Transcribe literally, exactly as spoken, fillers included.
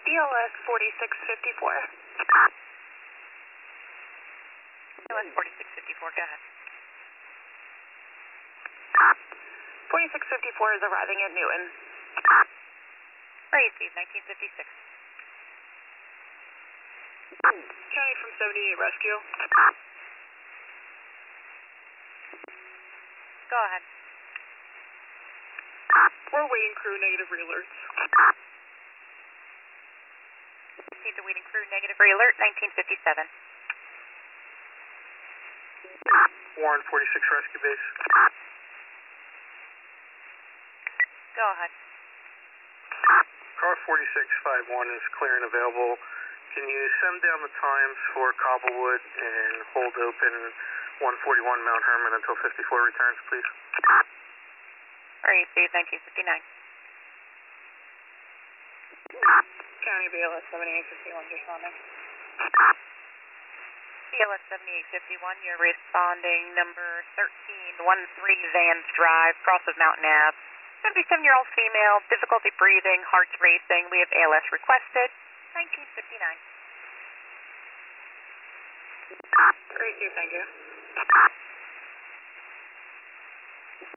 B L S forty-six fifty-four. B L S forty-six fifty-four, go ahead. forty-six fifty-four is arriving at Newton. Receive, nineteen fifty-six. County from seventy-eight Rescue. Go ahead. We're waiting crew, negative re-alerts. Receive the waiting crew, negative re-alert, nineteen fifty-seven. Warren forty-six Rescue Base. Go ahead. Car forty-six fifty-one is clear and available. Can you send down the times for Cobblewood and hold open one forty-one Mount Hermon until fifty-four returns, please? Receive, nineteen fifty-nine. County B L S seventy-eight fifty-one responding. B L S seventy-eight fifty-one, you're responding number thirteen thirteen Vans Drive, cross of Mountain Ave. seventy-seven-year-old female, difficulty breathing, heart's racing. We have A L S requested. nineteen fifty-nine. Receive, thank you.